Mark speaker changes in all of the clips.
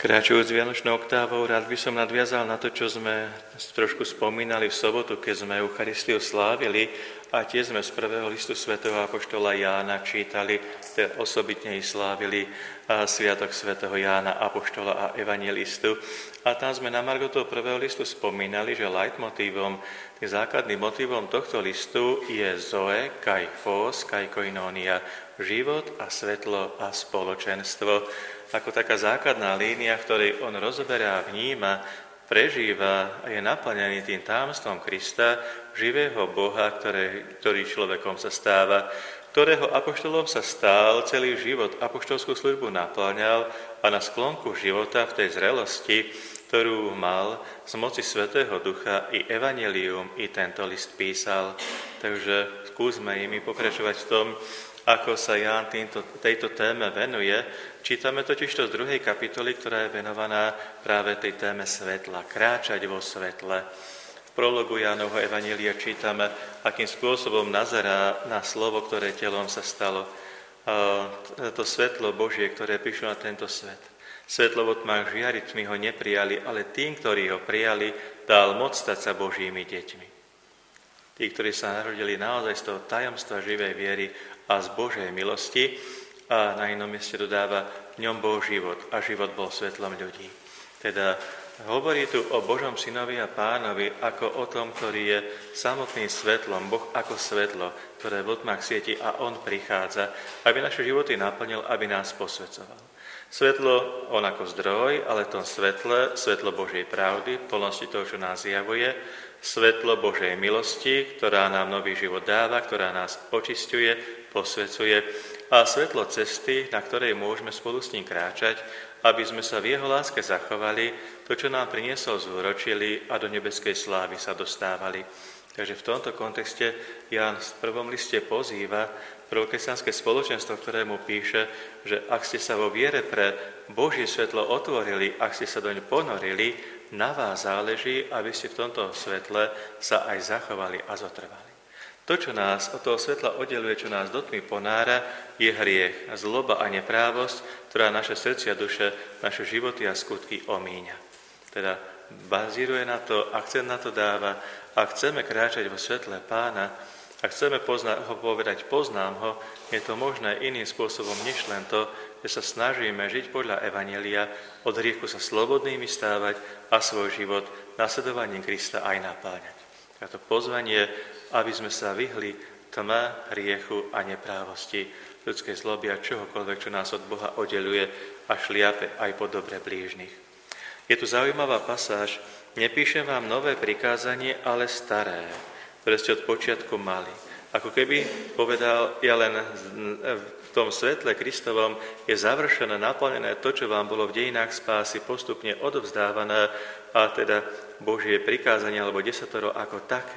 Speaker 1: Kráčajúc Vianočnou oktávou, rád by som nadviazal na to, čo sme trošku spomínali v sobotu, keď sme Eucharistiu slávili a tiež sme z prvého listu svätého apoštola Jána čítali, teda osobitne ich slávili sviatok svätého Jána apoštola a evangelistu. A tam sme na margo toho prvého listu spomínali, že leitmotívom, tým základným motívom tohto listu je Zoe, kai phos, kai koinonia, život a svetlo a spoločenstvo. Ako taká základná línia, v ktorej on rozoberá, vníma, prežíva a je naplnený tým tajomstvom Krista, živého Boha, ktorý človekom sa stáva, ktorého apoštolom sa stál, celý život apoštolskú službu naplňal a na sklonku života v tej zrelosti, ktorú mal z moci Svätého Ducha i evanjelium, i tento list písal. Takže skúsme imi pokračovať v tom, ako sa Ján tejto téme venuje. Čítame totižto z 2. kapitoly, ktorá je venovaná práve tej téme svetla, kráčať vo svetle. V prologu Jánovho evanjelia čítame, akým spôsobom nazerá na slovo, ktoré telom sa stalo. To svetlo Božie, ktoré prišlo na tento svet. Svetlo vo tmách žiariť, my ho neprijali, ale tým, ktorí ho prijali, dal moc stať sa Božími deťmi. Tí, ktorí sa narodili naozaj z toho tajomstva živej viery a z Božej milosti, a na inom mieste dodáva, v ňom bol život a život bol svetlom ľudí. Teda hovorí tu o Božom synovi a pánovi ako o tom, ktorý je samotným svetlom, Boh ako svetlo, ktoré v tmách svieti a on prichádza, aby naše životy naplnil, aby nás posvedcoval. Svetlo, on ako zdroj, ale v tom svetle, svetlo Božej pravdy, plnosti toho, čo nás zjavuje, svetlo Božej milosti, ktorá nám nový život dáva, ktorá nás očisťuje, posvecuje a svetlo cesty, na ktorej môžeme spolu s ním kráčať, aby sme sa v jeho láske zachovali, to, čo nám priniesol, zúročili a do nebeskej slávy sa dostávali. Takže v tomto kontexte Ján v prvom liste pozýva prvokresťanské spoločenstvo, ktorému píše, že ak ste sa vo viere pre Božie svetlo otvorili, ak ste sa doň ponorili, na vás záleží, aby ste v tomto svetle sa aj zachovali a zotrvali. To, čo nás od toho svetla oddeluje, čo nás do tmy ponára, je hriech, zloba a neprávosť, ktorá naše srdcia, duše, naše životy a skutky omíňa. Teda bazíruje na to, akcent na to dáva, ak chceme kráčať vo svetle Pána, ak chceme ho povedať, poznám ho, je to možné iným spôsobom, než len to, že sa snažíme žiť podľa evanjelia, od hriechu sa slobodnými stávať a svoj život nasledovaním Krista aj napáňať. A to pozvanie, aby sme sa vyhli tme, hriechu a neprávosti, ľudskej zloby a čohokoľvek, čo nás od Boha oddeluje a šliape aj po dobre blížnych. Je tu zaujímavá pasáž, nepíšem vám nové prikázanie, ale staré, ktoré ste od počiatku mali. Ako keby povedal, ja len v tom svetle Kristovom je završené, naplnené to, čo vám bolo v dejinách spásy postupne odovzdávané, a teda Božie prikázanie alebo desatoro ako také.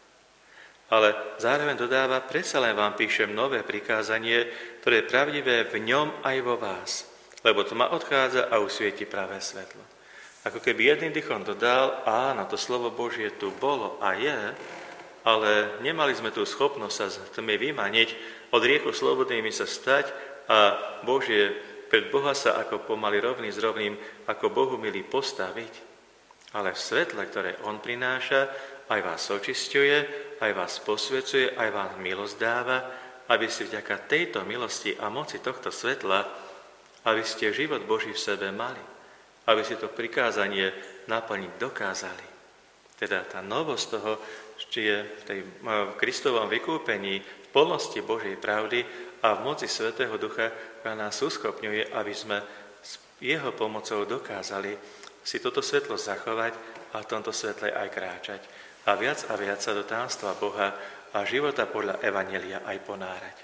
Speaker 1: Ale zároveň dodáva, predsa len vám píšem nové prikázanie, ktoré je pravdivé v ňom aj vo vás, lebo tma odchádza a usvieti pravé svetlo. Ako keby jedným dychom dodal, áno, to slovo Božie tu bolo a je, ale nemali sme tú schopnosť sa z tmy vymaniť, od riechu slobodnými sa stať a Božie, pred Boha sa ako pomaly rovný s rovným, ako Bohu milý postaviť. Ale v svetle, ktoré on prináša, aj vás očisťuje, aj vás posvecuje, aj vám milosť dáva, aby ste vďaka tejto milosti a moci tohto svetla, aby ste život Boží v sebe mali, aby ste to prikázanie naplniť dokázali. Teda tá novosť toho, čo je v Kristovom vykúpení, v plnosti Božej pravdy a v moci Svätého Ducha, ktorá nás uschopňuje, aby sme s jeho pomocou dokázali si toto svetlo zachovať a v tomto svetle aj kráčať. A viac sa do tajomstva Boha a života podľa evanjelia aj ponárať.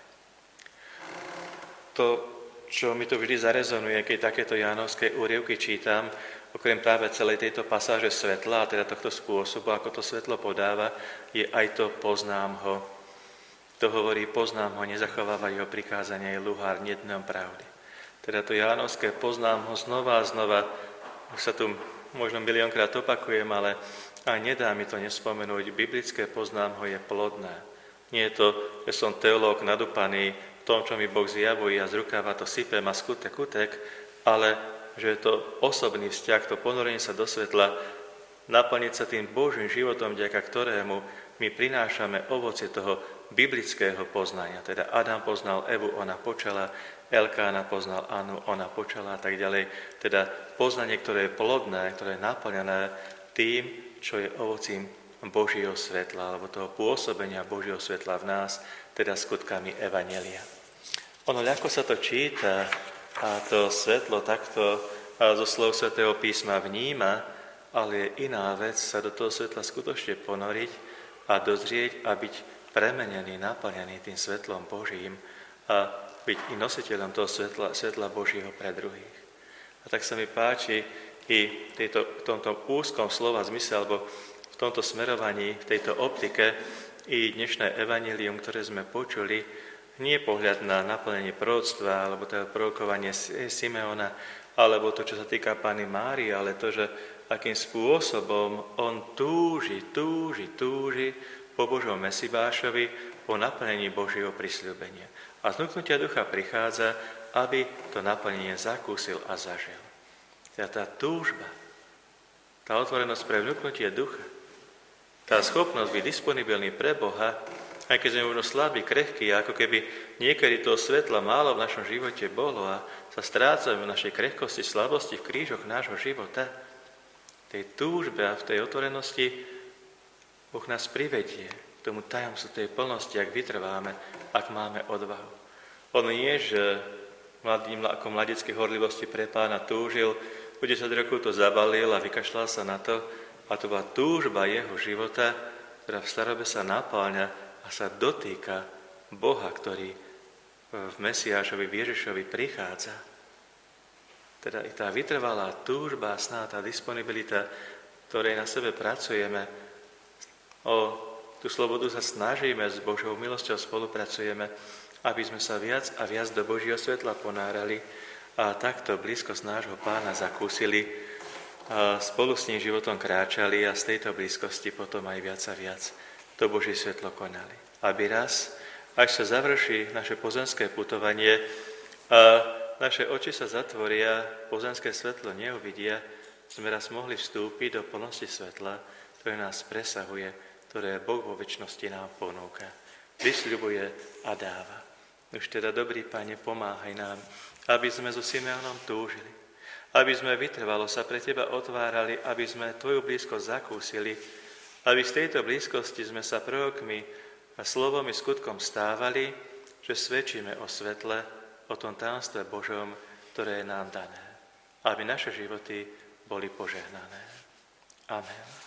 Speaker 1: To, čo mi to vždy zarezonuje, keď takéto jánovské úryvky čítam, okrem práve celej tejto pasáže svetla, a teda tohto spôsobu, ako to svetlo podáva, je aj to poznám ho. To hovorí, poznám ho, nezachováva jeho prikázania, je luhár, nednom pravdy. Teda to jánovské poznám ho znova a znova, už sa tu možno miliónkrát opakujem, ale aj nedá mi to nespomenúť, biblické poznám ho je plodné. Nie je to, že som teológ nadúpaný v tom, čo mi Boh zjavuje a z rukáva to sypem a skutek, ale že je to osobný vzťah, to ponorenie sa do svetla, naplniť sa tým Božím životom, vďaka ktorému my prinášame ovocie toho biblického poznania. Teda Adam poznal Evu, ona počala, Elkána poznal Anu, ona počala a tak ďalej. Teda poznanie, ktoré je plodné, ktoré je naplnené tým, čo je ovocím Božieho svetla, alebo toho pôsobenia Božieho svetla v nás, teda skutkami evanjelia. Ono ľahko sa to číta a to svetlo takto zo slov Svätého písma vníma, ale je iná vec sa do toho svetla skutočne ponoriť a dozrieť a byť premenený, naplnený tým svetlom Božím a byť i nositeľom toho svetla Božieho pre druhých. A tak sa mi páči i v tomto úzkom slova zmysle, alebo v tomto smerovaní, v tejto optike i dnešné evanjelium, ktoré sme počuli, nie pohľad na naplnenie proroctva, alebo to prorokovanie Simeona, alebo to, čo sa týka Panny Márie, ale to, že akým spôsobom on túži po Božom Mesibášovi, po naplnení Božieho prisľúbenia. A z vnúknutia ducha prichádza, aby to naplnenie zakúsil a zažil. Teda tá túžba, tá otvorenosť pre vnúknutie ducha, tá schopnosť byť disponibilný pre Boha, aj keď sme možno slabí, krehkí, ako keby niekedy toho svetla málo v našom živote bolo a sa strácame v našej krehkosti, slabosti, v krížoch nášho života, v tej túžbe a v tej otvorenosti Boh nás privedie k tomu tajomstvu tej plnosti, ak vytrváme, ak máme odvahu. On nie, že ako mladeckej horlivosti pre Pána túžil, po 10 rokov to zabalil a vykašľal sa na to, a to bola túžba jeho života, ktorá v starobe sa napáľňa a sa dotýka Boha, ktorý v Mesiášovi, v Ježišovi prichádza. Teda i tá vytrvalá túžba, sná, tá disponibilita, ktorej na sebe pracujeme, o tú slobodu sa snažíme, s Božou milosťou spolupracujeme, aby sme sa viac a viac do Božieho svetla ponárali a takto blízkosť nášho Pána zakúsili, a spolu s ním životom kráčali a z tejto blízkosti potom aj viac a viac to Božie svetlo konali. Aby raz, až sa završí naše pozemské putovanie a naše oči sa zatvoria, pozemské svetlo neuvidia, sme raz mohli vstúpiť do plnosti svetla, ktoré nás presahuje, ktoré Boh vo večnosti nám ponúka, vysľubuje a dáva. Už teda, dobrý Pane, pomáhaj nám, aby sme so Simeonom túžili, aby sme vytrvalo sa pre Teba otvárali, aby sme Tvoju blízkosť zakúsili, aby z tejto blízkosti sme sa prorokmi a slovom i skutkom stávali, že svedčíme o svetle, o tom tajomstve Božom, ktoré je nám dané, aby naše životy boli požehnané. Amen.